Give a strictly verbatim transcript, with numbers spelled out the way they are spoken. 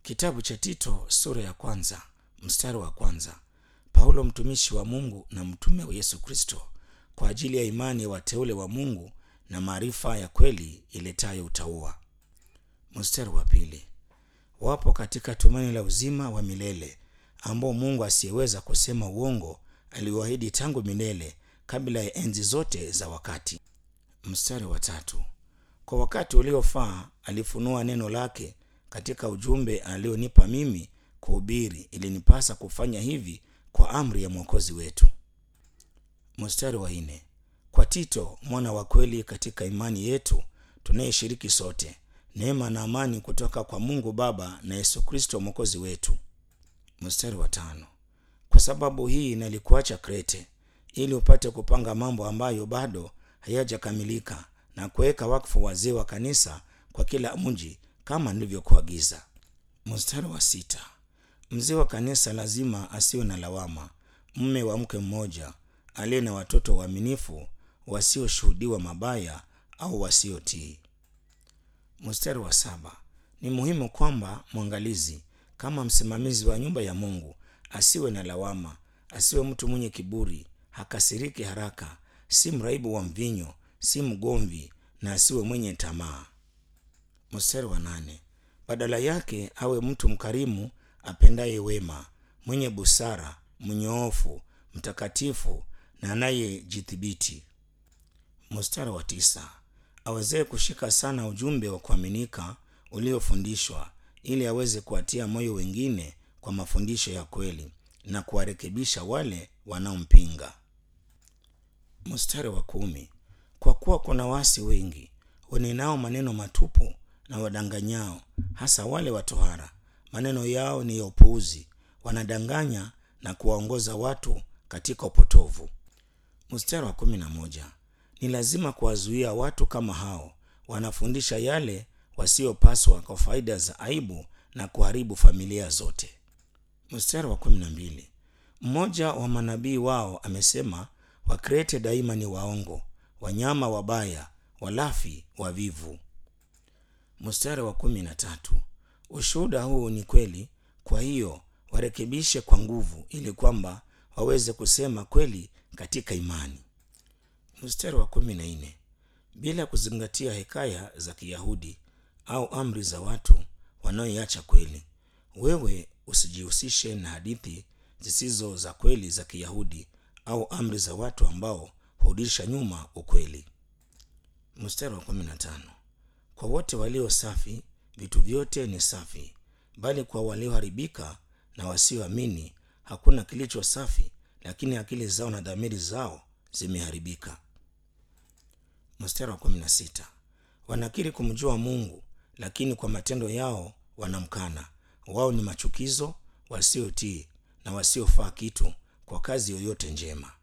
Kitabu cha Tito sura ya kwanza mstari wa kwanza. Paulo mtumishi wa Mungu na mtume wa Yesu Kristo kwa ajili ya imani ya wateule wa Mungu na maarifa ya kweli iletayo utauwa. Mstari wa pili. Wapo katika tumaini la uzima wa milele ambao Mungu asiyeweza kusema uongo aliwaahidi tangu milele kabla ya enzi zote za wakati. Mstari wa tatu. Kwa wakati uliofaa alifunua neno lake katika ujumbe alionipa mimi kuhubiri, ilinipasa kufanya hivi kwa amri ya Mwokozi wetu. Mstari wa nne. Kwa Tito mwana wa kweli katika imani yetu tunayeshiriki sote, neema na amani kutoka kwa Mungu Baba na Yesu Kristo Mwokozi wetu. Mstari wa tano. Kwa sababu hii nalikuacha Krete ili upate kupanga mambo ambayo bado hayajakamilika na kuweka wakfu wazee wa kanisa kwa kila mji kama nilivyokuagiza. Mstari wa sita. Mzee wa kanisa lazima asiwe na lawama, mume wa mke mmoja, aliye na watoto waaminifu, wasioshuhudiwa mabaya au wasiotii. Mstari wa saba. Ni muhimu kwamba mwangalizi kama msimamizi wa nyumba ya Mungu asiwe na lawama, asiwe mtu mwenye kiburi, hakasiriki haraka, si mraibu wa mvinyo, si mgomvi, na asiwe mwenye tamaa. Mstari wa nane. Badala yake awe mtu mkarimu, apendaye wema, mwenye busara, mnyoofu, mtakatifu na anayejithibiti. Mstari wa tisa. Aweze kushika sana ujumbe wa kuaminika uliofundishwa, ili aweze kuwatia moyo wengine kwa mafundisho ya kweli na kuwarekebisha wale wanaompinga. Mstari wa kumi. Kwa kuwa kuna wasi wengi wanenao maneno matupu na wadanganyao, hasa wale wa tohara. Maneno yao ni ya upuuzi, wanadanganya na kuwaongoza watu katika upotovu. Mstari wa kumi na moja. Ni lazima kuwazuia watu kama hao, wanafundisha yale wasiopaswa kwa faida za aibu na kuharibu familia zote. Mstari wa kumi na mbili. Mmoja wa manabii wao amesema, Wakrete daima ni waongo, wanyama wabaya, walafi, wavivu. Mstari wa kumi na tatu. Ushuhuda huu ni kweli, kwa hiyo warekebishe kwa nguvu ili kwamba waweze kusema kweli katika imani. Mstari wa kumi na nne. Bila kuzingatia hekaya za Kiyahudi au amri za watu wanaoiacha kweli, wewe usijihusishe na hadithi zisizo za kweli za Kiyahudi au amri za watu ambao hurudisha nyuma ukweli. Mstari wa kumi na tano. Kwa wote walio safi vitu vyote ni safi, bali kwa walioharibika na wasioamini hakuna kilicho safi, lakini akili zao na dhamiri zao zimeharibika. Mstari wa kumi na sita. Wanakiri kumjua Mungu, lakini kwa matendo yao wanamkana. Wao ni machukizo, wasiotii na wasiofaa kitu kwa kazi yoyote njema.